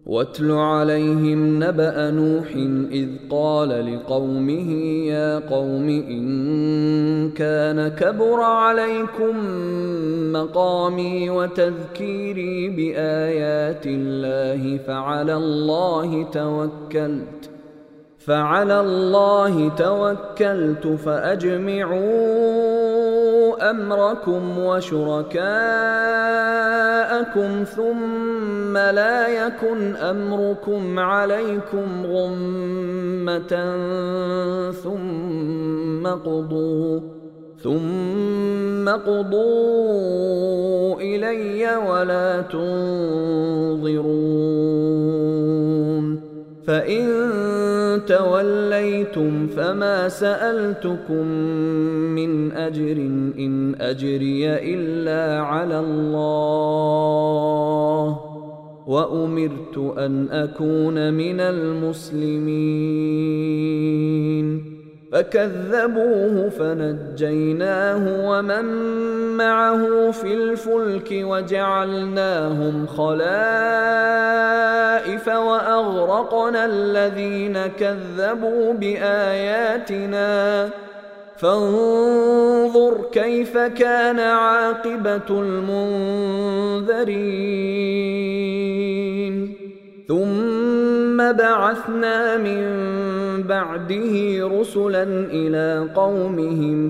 واتل عليهم نبأ نوح إذ قال لقومه يا قوم إن كان كبر عليكم مقامي وتذكيري بآيات الله فعلى الله توكلت فأجمعوا أمركم وشركاءكم ثم لا يكن أمركم عليكم غمة ثم قضوا إلي ولا تنظرون فإن توليتم فما سألتكم من أجر إن أجري إلا على الله وأمرت أن أكون من المسلمين فكذبوه فنجيناه ومن معه في الفلك وجعلناهم خلائف وأغرقنا الذين كذبوا بآياتنا فانظر كيف كان عاقبة المنذرين ثم بعثنا من بعده رسلا إلى قومهم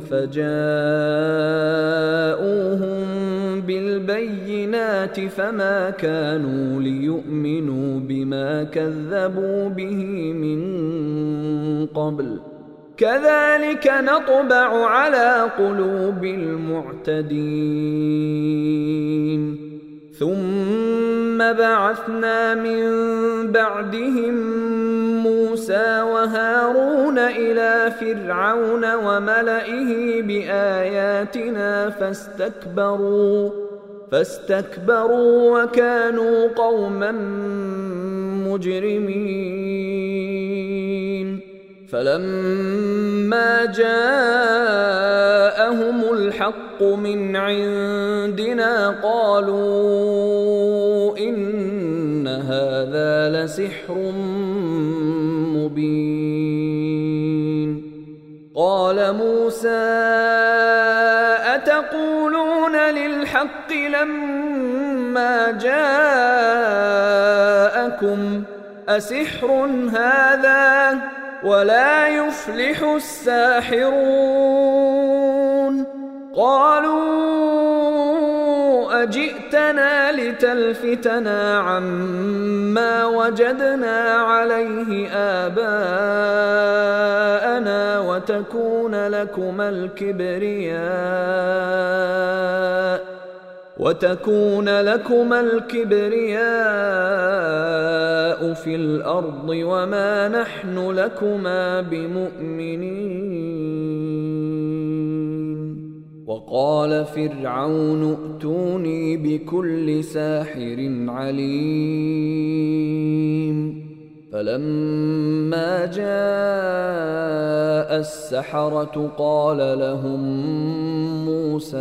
فجاءوهم بالبينات فما كانوا ليؤمنوا بما كذبوا به من قبل كذلك نطبع على قلوب المعتدين ثم بعثنا من بعدهم موسى وهارون إلى فرعون وملئه بآياتنا فاستكبروا وكانوا قوما مجرمين فلما جاءهم الحق من عندنا قالوا إن هذا لسحر مبين قال موسى أتقولون للحق لما جاءكم أسحر هذا ولا يفلح الساحرون قالوا أجئتنا لتلفتنا عما وجدنا عليه آباءنا وتكون لكما الكبرياء في الأرض وما نحن لكما بمؤمنين وقال فرعون ائتوني بكل ساحر عليم فلما جاء السحرة قال لهم موسى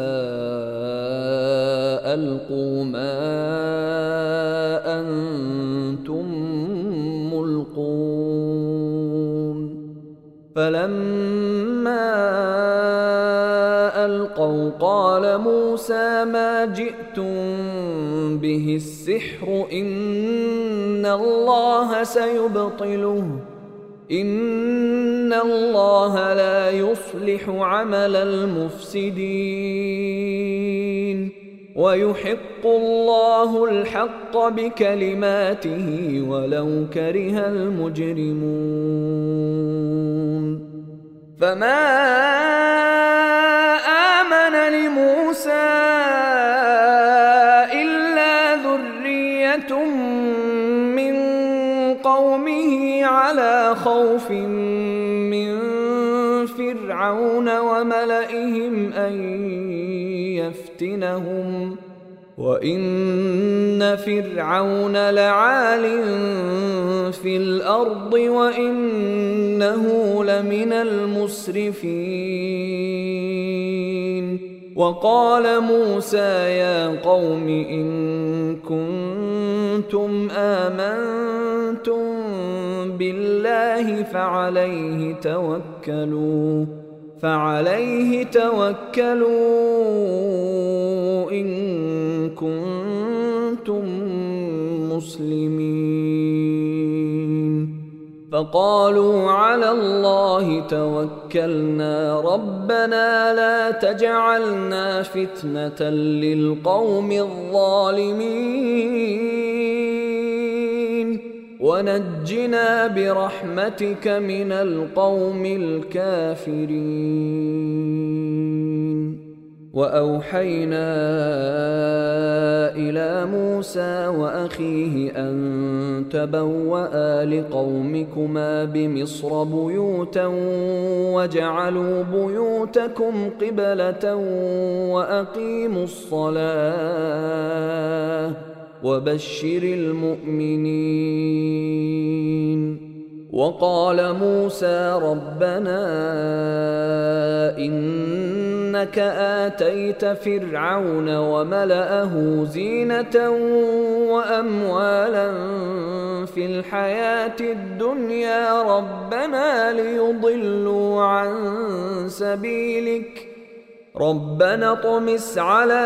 ألقوا ما أنتم ملقون فلما ألقوا قال موسى ما جئتم به السحر إن الله سيبطله إن الله لا يصلح عمل المفسدين ويحق الله الحق بكلماته ولو كره المجرمون فما آمن لموسى إلا ذرية من قومه على خوف من فرعون وملئهم أن يفتنهم وإن فرعون لعال في الأرض وإنه لمن المسرفين وقال موسى يا قوم إن كنتم آمنتم بالله فعليه توكلوا إن كنتم مسلمين. فقالوا على الله توكلنا ربنا لا تجعلنا فتنة للقوم الظالمين ونجنا برحمتك من القوم الكافرين. وأوحينا إلى موسى وأخيه أن تبوأ لقومكما بمصر بيوتا واجعلوا بيوتكم قبلة وأقيموا الصلاة وبشر المؤمنين. وقال موسى ربنا إنك آتيت فرعون وملأه زينة وأموالا في الحياة الدنيا ربنا ليضلوا عن سبيلك ربنا اطمس على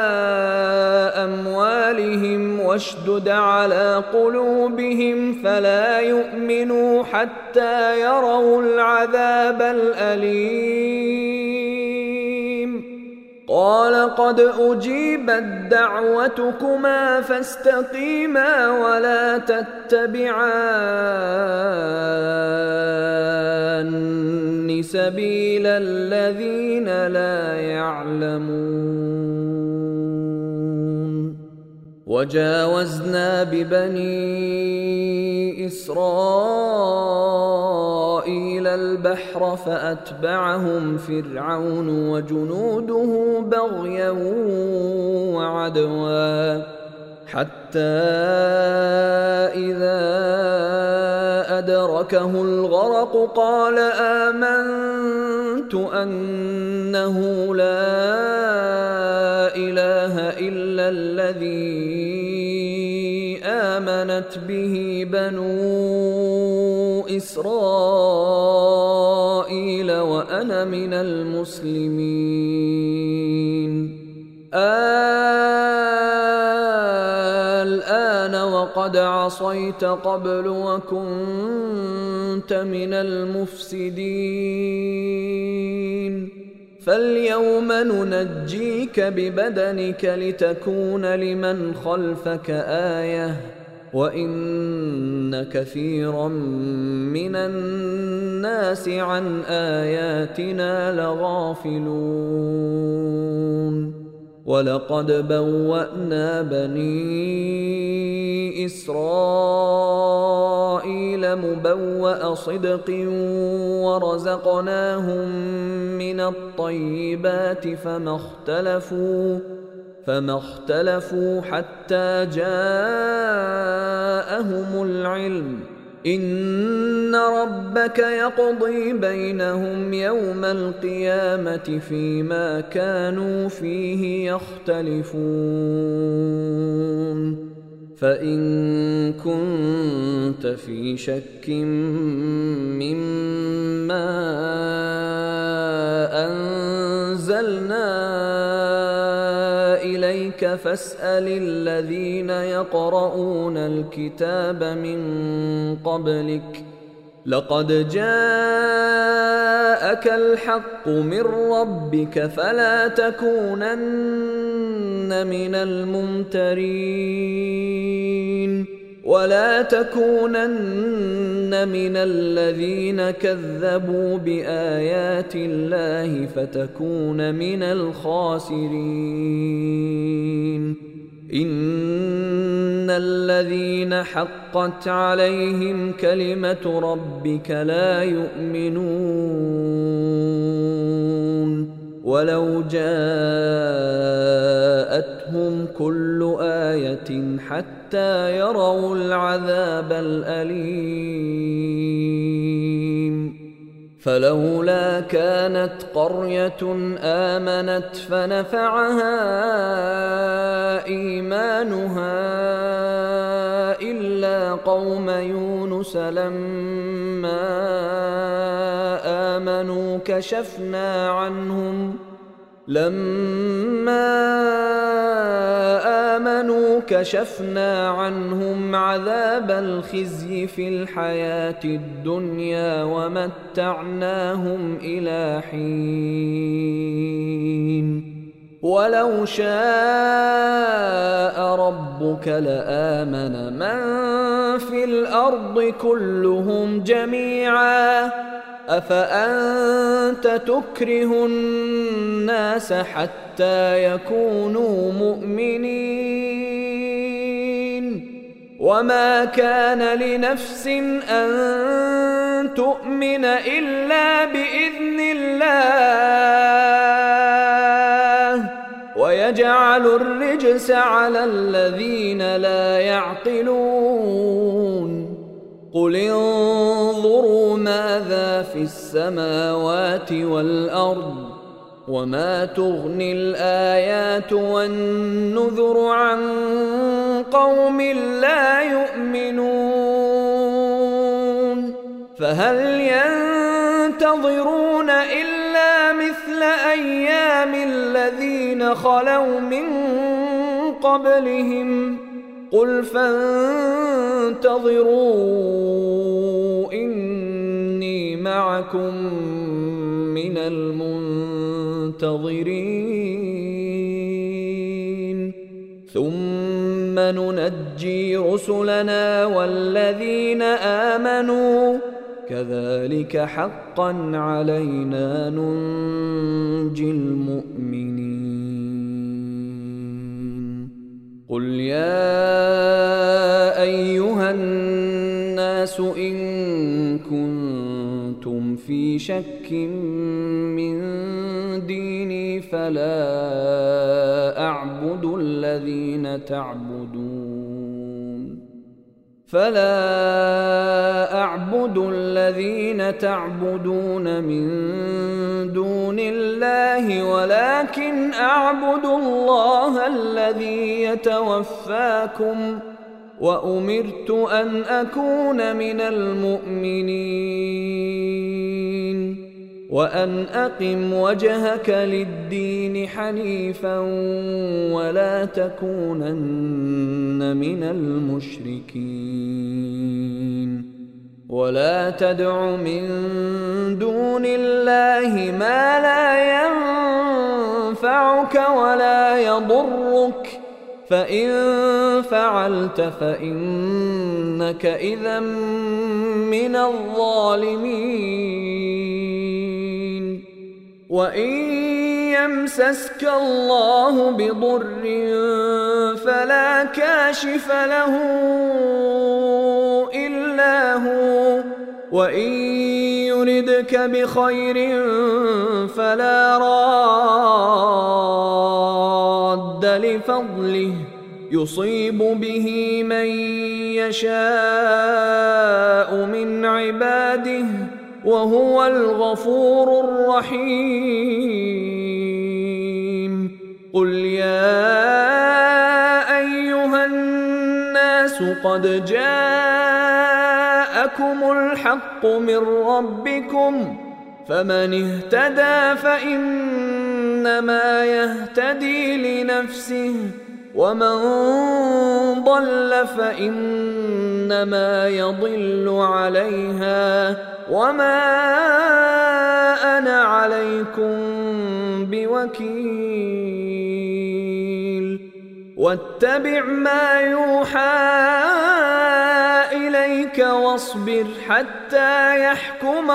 أموالهم واشدد على قلوبهم فلا يؤمنوا حتى يروا العذاب الأليم. قال قد أجيبت دعوتكما فاستقيما ولا تتبعان سبيل الذين لا يعلمون. وجاوزنا ببني إسرائيل البحر فأتبعهم فرعون وجنوده بغيا وعدوا حتى إذا أدركه الغرق قال آمنت أنه لا إله إلا الذي آمنت به بنو إسرائيل وأنا من المسلمين. الآن وقد عصيت قبل وكنت من المفسدين فاليوم ننجيك ببدنك لتكون لمن خلفك آية وإن كثيرا من الناس عن آياتنا لغافلون. ولقد بوأنا بني إسرائيل مبوأ صدق ورزقناهم من الطيبات فما اختلفوا حتى جاءهم العلم إن ربك يقضي بينهم يوم القيامة فيما كانوا فيه يختلفون. فإن كنت في شك مما أنزلنا إليك فاسأل الذين يقرؤون الكتاب من قبلك لقد جاءك الحق من ربك فلا تكونن من الممترين ولا تكونن من الذين كذبوا بآيات الله فتكون من الخاسرين. إن الذين حقت عليهم كلمة ربك لا يؤمنون ولو جاءتهم كل آية حتى يروا العذاب الأليم. فلولا كانت قرية آمنت فنفعها إيمانها إلا قوم يونس لما آمنوا كشفنا عنهم عذاب الخزي في الحياة الدنيا ومتعناهم إلى حين ولو شاء ربك لآمن من في الأرض كلهم جميعا أفأنت تكره الناس حتى يكونوا مؤمنين وما كان لنفس أن تؤمن إلا بإذن الله ويجعل الرجس على الذين لا يعقلون قل انظروا ماذا في السماوات والأرض وما تغني الآيات والنذر عن قوم لا يؤمنون فهل ينتظرون إلا مثل أيام الذين خلوا من قبلهم قل فانتظروا إني معكم من المنتظرين ثم ننجي رسلنا والذين آمنوا كذلك حقا علينا ننجي المؤمنين قل يا أيها الناس إن كنتم في شك من ديني فلا أعبد الذين تعبدون من دون الله ولكن أعبد الله الذي يتوفاكم وأمرت أن أكون من المؤمنين وأن أقم وجهك للدين حنيفا ولا تكونن من المشركين ولا تدع من دون الله ما لا ينفعك ولا يضرك فإن فعلت فإنك إذا من الظالمين وإن يمسسك الله بضر فلا كاشف له إلا هو وإن يردك بخير فلا راد لفضله يصيب به من يشاء من عباده وهو الغفور الرحيم قل يا أيها الناس قد جاءكم الحق من ربكم فمن اهتدى فإنما يهتدي لنفسه ومن ضل فإنما يضل عليها وما أنا عليكم بوكيل واتبع ما يوحى إليك واصبر حتى يحكم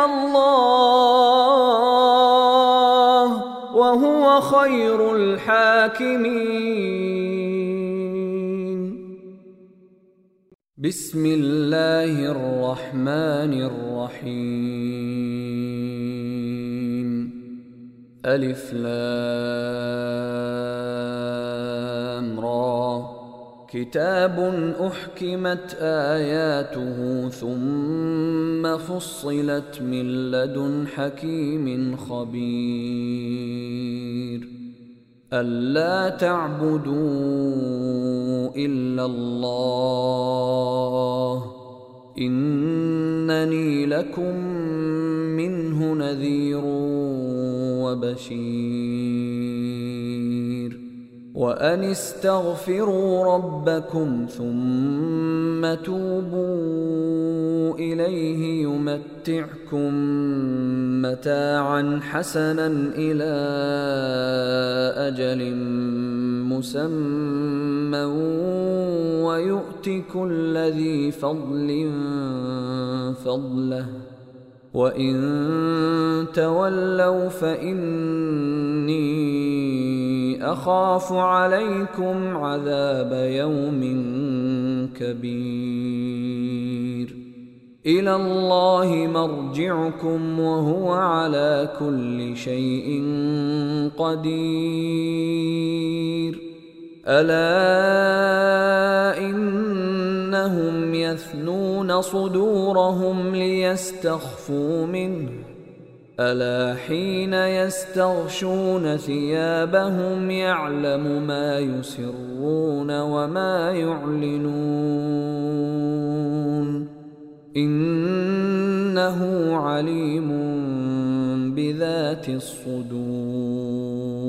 الله وهو خير الحاكمين بسم الله الرحمن الرحيم ألف لام را كتاب أحكمت آياته ثم فصلت من لدن حكيم خبير ألا تعبدوا إلا الله إنني لكم منه نذير وبشير وأن استغفروا ربكم ثم توبوا إليه يمتعكم متاعا حسنا إلى أجل مسمى ويؤت كل ذي فضل فضله وإن تولوا فإني أخاف عليكم عذاب يوم كبير إلى الله مرجعكم وهو على كل شيء قدير ألا إنهم يثنون صدورهم ليستخفوا منه ألا حين يستغشون ثيابهم يعلم ما يسرون وما يعلنون إنه عليم بذات الصدور